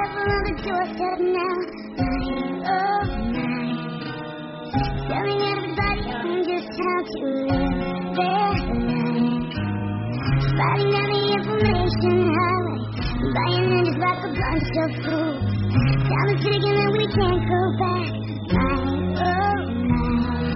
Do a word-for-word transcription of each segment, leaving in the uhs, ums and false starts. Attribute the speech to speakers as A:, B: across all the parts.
A: careful on the doorstep now, night of night, telling everybody on just how to live their life, spotting down the information highway, buying in just like a bunch of fools. Time is ticking and we can't go back, night of night.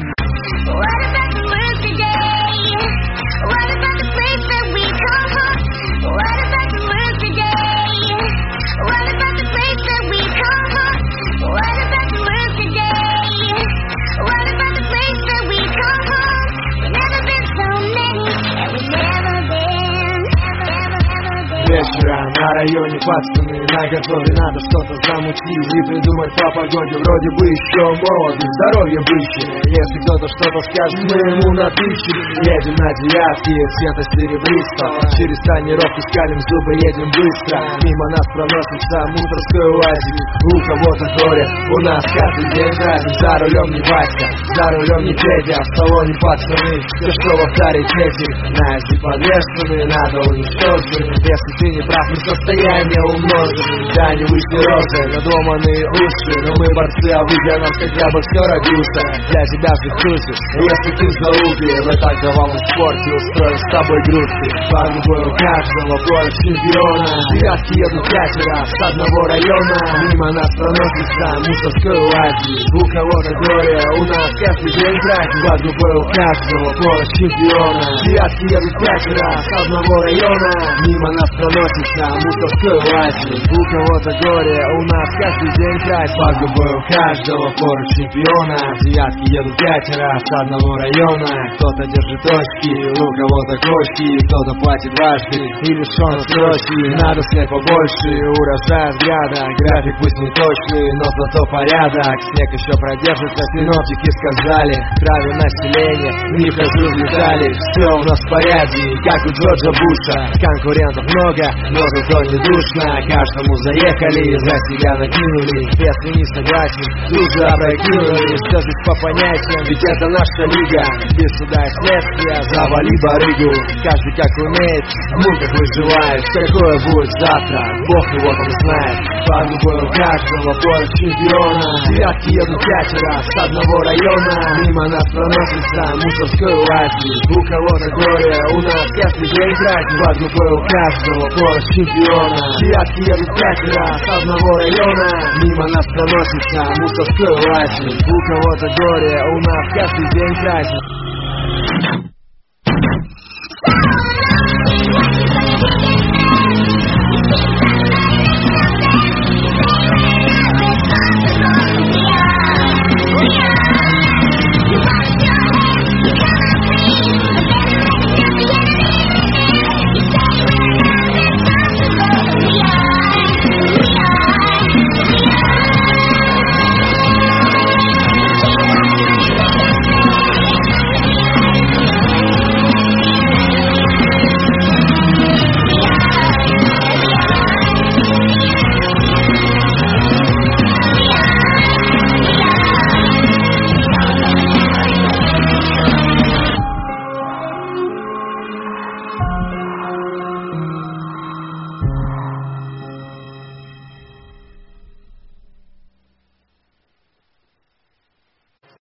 A: What about the world today? What about the place that we call home? What about the world today? What about the place that we call home? What about the world today? What about the place that we call home? We've never been so many, and we've never been, ever, ever, ever been.
B: Вечера на районе пацаны наготове, надо что-то замутить и придумать по погоде. Вроде бы еще молоды, здоровье бычье. Если кто-то что-то скажет, мы ему напишем. Едем на девятке, цвета серебристого, через тонировку скалим зубы, едем быстро. Мимо нас проносится мусорской УАЗик. У кого-то горе, у нас каждый день праздник. За рулем не Васька, за рулем не Петя, в салоне пацаны, все что в авторитете. Знаете, подвешены, надо уничтожить. Если ты не прав, мы состояние умножим. Да, не вышли розы, надуманные уши, но мы борцы, а вы для нас хотя бы все родился. Для тебя же тусишь, если ты в залупе, в так давалом спорте устроил с тобой группы. Парни бой у каждого, бой чемпиона. Девятки едут пятеро с одного района. Мимо нас проносится мусорской УАЗик. У кого-то горе, у нас каждый день праздник. Парни бой у каждого, бой чемпиона. Девятки едут пятеро с одного района. Мимо нас проносится мусорской УАЗик. У кого-то горе, у нас каждый день праздник. Парни бой у каждого, бой чемпиона. Девятки едут пятеро с одного района. Кто-то держит точки, у кого-то кошки, кто-то платит дважды и лишен строчки. Надо снять побольше, урожая взгляда. График пусть не точный, но зато порядок. Снег еще продержится, синоптики сказали. Травим население, не хожу в детали. Все у нас в порядке, как у Джорджа Буша. Конкурентов много, но зато не душно. Каждому заехали, за себя накинули. Если не согласен, тут же опрокинули. Что здесь по понятиям, ведь это наша лига. Без суда и следствия, завали барыгу. Каждый как умеет, мы как выживает. Какое будет завтра, Бог его там знает. Парни бой у каждого, бой чемпиона. Девятки едут пятеро с одного района. Мимо нас проносится мусорской УАЗик. У кого-то горе, у нас каждый день праздник. Парни бой у каждого, бой чемпиона. Девятки едут пятеро с одного района. Мимо нас проносится мусорской УАЗик. У кого-то горе, у нас каждый день праздник.